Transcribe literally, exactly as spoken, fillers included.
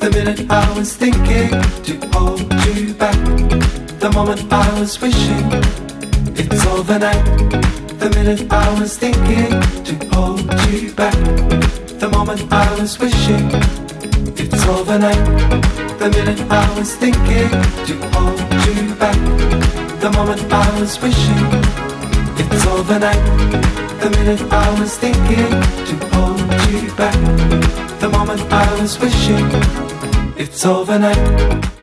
The minute I was thinking to hold you back, the moment I was wishing it's overnight. The minute I was thinking to hold you back, the moment I was wishing it's overnight. The minute I was thinking to hold you back, the moment I was wishing it's overnight. The minute I was thinking to hold you back, the moment I was wishing it's overnight.